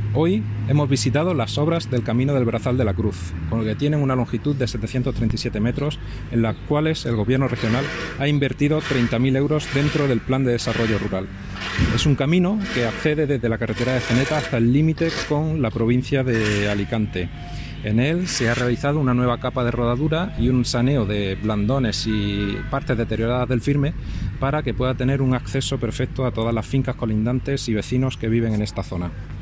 Hoy hemos visitado las obras del Camino del Brazal de la Cruz, con lo que tienen una longitud de 737 metros, en las cuales el Gobierno regional ha invertido 30.000 euros dentro del Plan de Desarrollo Rural. Es un camino que accede desde la carretera de Zeneta hasta el límite con la provincia de Alicante. En él se ha realizado una nueva capa de rodadura y un saneo de blandones y partes deterioradas del firme para que pueda tener un acceso perfecto a todas las fincas colindantes y vecinos que viven en esta zona.